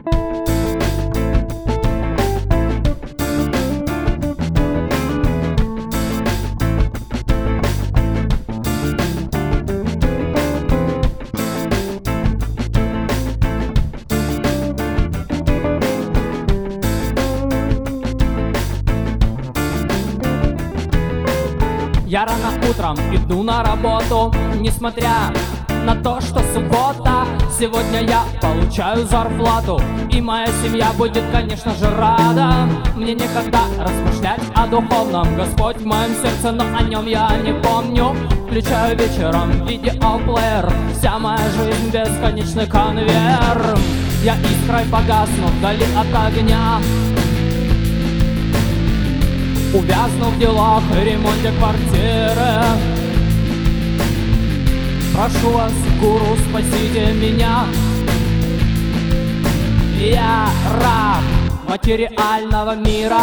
Я рано утром иду на работу, несмотря на то, что суббота. Сегодня я получаю зарплату, и моя семья будет, конечно же, рада. Мне некогда размышлять о духовном, Господь в моем сердце, но о нем я не помню. Включаю вечером видеоплеер, вся моя жизнь бесконечный конвейер. Я искрой погасну вдали от огня, увязну в делах и ремонте квартиры. Прошу вас, гуру, спасите меня. Я раб материального мира.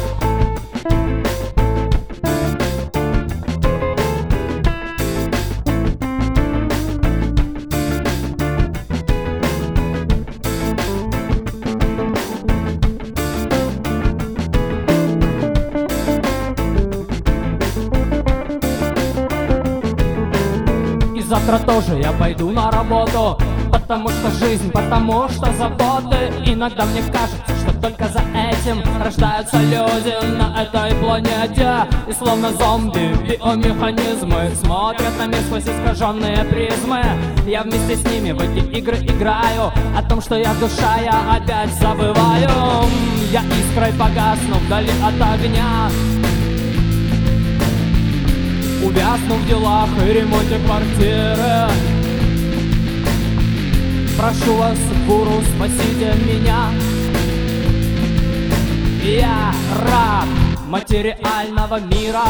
Завтра тоже я пойду на работу, потому что жизнь, потому что заботы. Иногда мне кажется, что только за этим рождаются люди на этой планете. И словно зомби, биомеханизмы смотрят на мир сквозь искаженные призмы. Я вместе с ними в эти игры играю, о том, что я душа, я опять забываю. Я искрой погасну вдали от огня, увязну в делах и ремонте квартиры. Прошу вас, гуру, спасите меня. Я раб материального мира.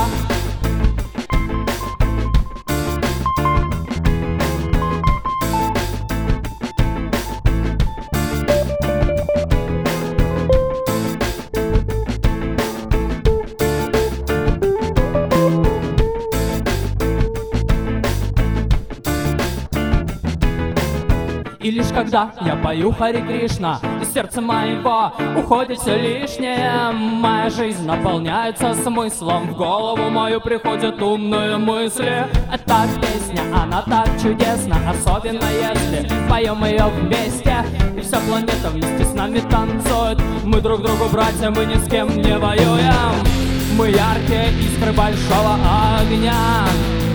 И лишь когда я пою Хари Кришна, из сердца моего уходит все лишнее. Моя жизнь наполняется смыслом, в голову мою приходят умные мысли. Эта песня, она так чудесна, особенно если поем ее вместе. И вся планета вместе с нами танцует. Мы друг другу братья, мы ни с кем не воюем. Мы яркие искры большого огня.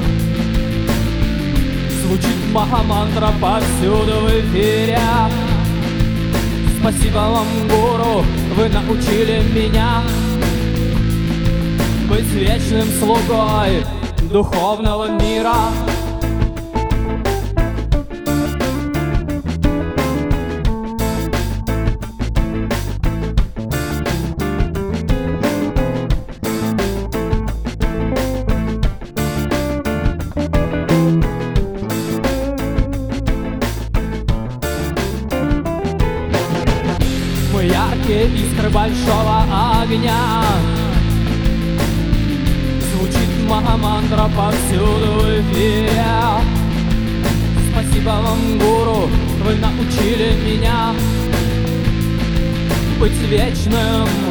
Звучит махамантра повсюду в эфире. Спасибо вам, гуру, вы научили меня быть вечным слугой духовного мира. Мы яркие искры большого огня. Звучит махамантра повсюду в эфире. Спасибо вам, гуру, вы научили меня быть вечным